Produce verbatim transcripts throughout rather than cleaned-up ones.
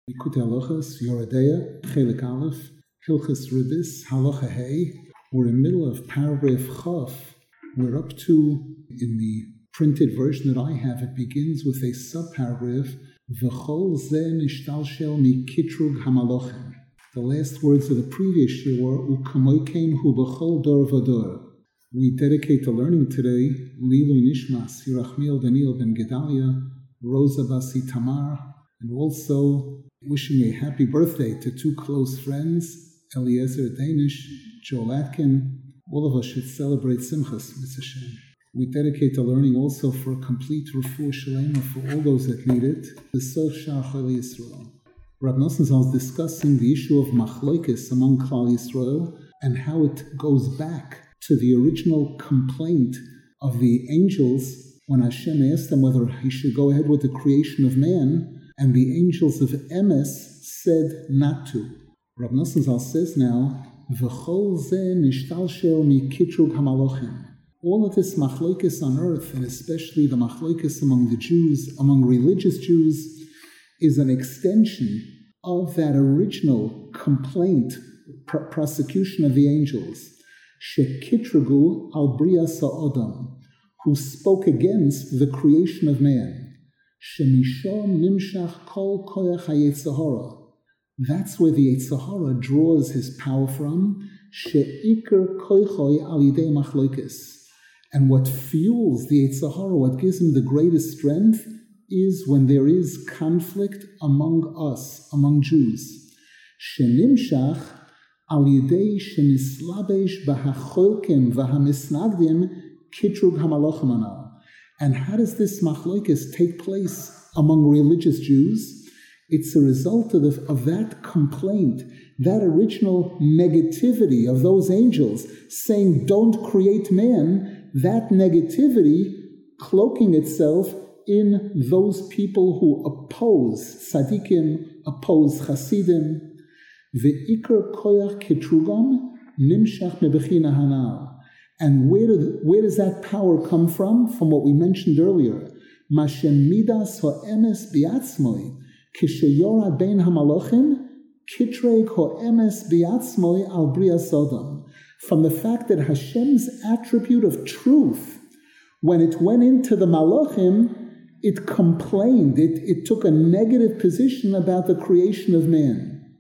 Likutei Halachos, Yoredeya, Chelik Aleph, Hilchos Ribis, Halacha Hey. We're in the middle of paragraph Chaf. We're up to, in the printed version that I have, it begins with a subparagraph, V'chol zeh nishtalshel mikitrug hamalochim. The last words of the previous year were, U'kamoikein hu b'chol dor v'dor. We dedicate the learning today, Lilui Nishmas, Yerachmiel Daniel ben Gedalia, Rosa Basi Tamar, and also wishing a happy birthday to two close friends, Eliezer Danish, Joel Atkin. All of us should celebrate Simchas, Mitzvah Shem. We dedicate the learning also for a complete refuah shalema for all those that need it, the Sof Shah Chayli Yisrael. Rab Nosson Zal is discussing the issue of machlokes among Klal Yisrael and how it goes back to the original complaint of the angels when Hashem asked them whether he should go ahead with the creation of man, and the angels of Emes said not to. Rab Nosson Zal says now, V'chol zeh nishtalshel mikitrug hamalochim. All of this machlokes on earth, and especially the machlokes among the Jews, among religious Jews, is an extension of that original complaint, pr- prosecution of the angels, shekitragu al brias ha'odam, who spoke against the creation of man. Shemishom nimshach kol koyach hayetzer hara. That's where the Yetzer Hara draws his power from. She'ikar koichoi al yidei machlokes. And what fuels the Yetzer Hara, what gives him the greatest strength, is when there is conflict among us, among Jews. She'nimshach al yidei shenislabesh b'hacholkim v'hamisnagdim kitrug hamalachim anal. And how does this machlokes take place among religious Jews? It's a result of, the, of that complaint, that original negativity of those angels saying, don't create man, that negativity cloaking itself in those people who oppose tzadikim, oppose chasidim. Ve'ikar koyach kitrugam nimshach mebechina hanal. And where, do, where does that power come from? From what we mentioned earlier. Mashem midas ha'emes biatzmoi. Kishayora bein hamalochim, kitreg ho'emes biatzmoi al bria sodom. From the fact that Hashem's attribute of truth, when it went into the malachim, it complained, it, it took a negative position about the creation of man.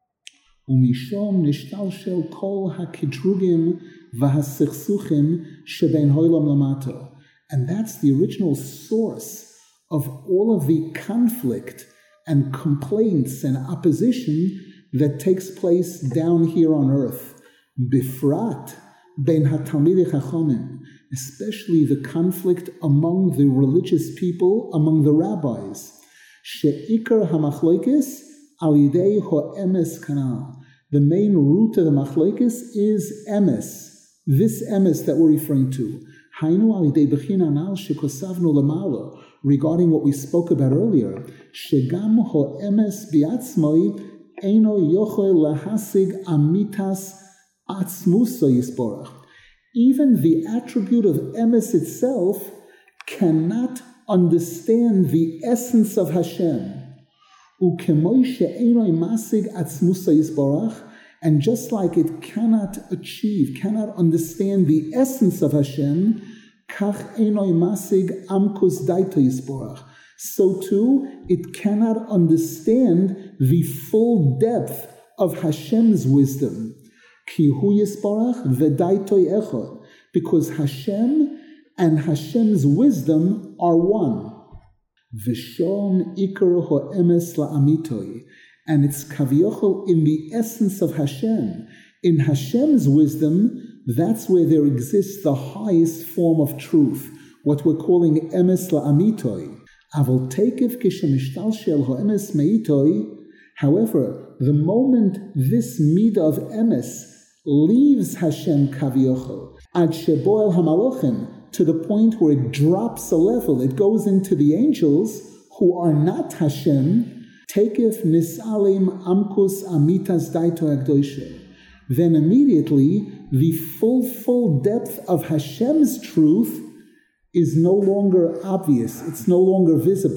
Umishom nishtalshel kol hakitrugim v'hasichsuchim shebein hoilam lamato. And that's the original source of all of the conflict and complaints and opposition that takes place down here on earth. Bifrat ben hatalmidei chachomim, especially the conflict among the religious people, among the rabbis. She'ikar hamachlokes al yidei ho'emes kanal. The main root of the machlokes is emes, this emes that we're referring to. Hainu al yidei bechina anal shekosavnu lamala, regarding what we spoke about earlier, shegam ho'emes biatzmoi eino yochel lahasig amitas atzmuso yisborach. Even the attribute of emes itself cannot understand the essence of Hashem. Ukemoi she'eino masig atzmuso yisborach, and just like it cannot achieve, cannot understand the essence of Hashem, kach einoi masig amkus daito yisborach. So too, it cannot understand the full depth of Hashem's wisdom. Ki hu yisborach v'daitoi echad. Because Hashem and Hashem's wisdom are one. V'shom ikar ho'emes la'amitoi. And it's kaviochel in the essence of Hashem. In Hashem's wisdom, that's where there exists the highest form of truth, what we're calling emes la'amitoi. Avol tekev kishemishtal shel ho'emes meitoi. However, the moment this midah of emes leaves Hashem kaviochel, ad sheboel hamalochim, to the point where it drops a level, it goes into the angels who are not Hashem, Tekef nisalim amkus amitas daito agdoshe. Then immediately the full, full depth of Hashem's truth is no longer obvious. It's no longer visible.